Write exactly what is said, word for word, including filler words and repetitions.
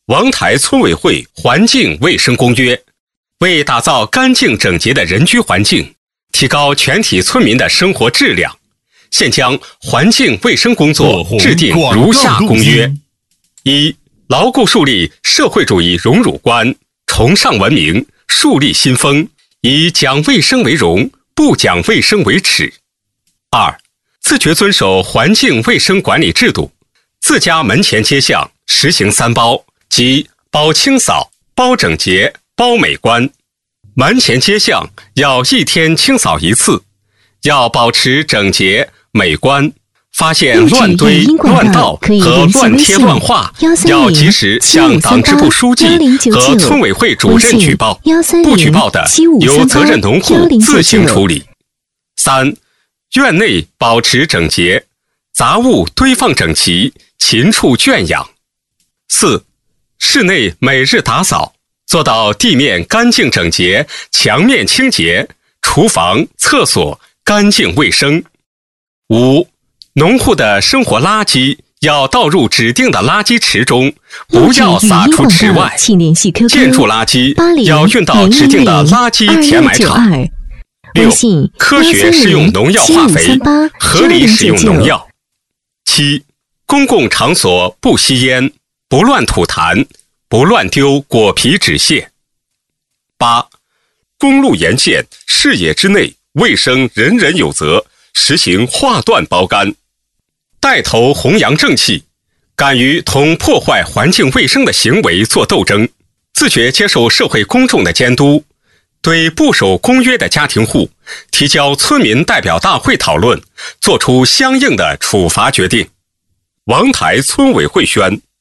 王台村委会环境卫生公约，为打造干净整洁的人居环境，提高全体村民的生活质量，现将环境卫生工作制定如下公约：一、牢固树立社会主义荣辱观，崇尚文明，树立新风，以讲卫生为荣，不讲卫生为耻。二、自觉遵守环境卫生管理制度，自家门前街巷实行三包，即包清扫、包整洁、包美观。门前街巷要一天清扫一次，要保持整洁美观。发现乱堆、乱倒和乱贴乱画，要及时向党支部书记和村委会主任举报，不举报的由责任农户自行处理。三、院内保持整洁，杂物堆放整齐，禽畜圈养。四、室内每日打扫，做到地面干净整洁，墙面清洁，厨房、厕所干净卫生。五、农户的生活垃圾要倒入指定的垃圾池中，不要撒出池外。建筑垃圾要运到指定的垃圾填埋场。六、科学使用农药化肥，合理使用农药。七、公共场所不吸烟，不乱吐痰，不乱丢果皮纸屑。八、公路沿线视野之内，卫生人人有责，实行划断包干。带头弘扬正气，敢于同破坏环境卫生的行为作斗争，自觉接受社会公众的监督，对不守公约的家庭户提交村民代表大会讨论，作出相应的处罚决定。王台村委会宣。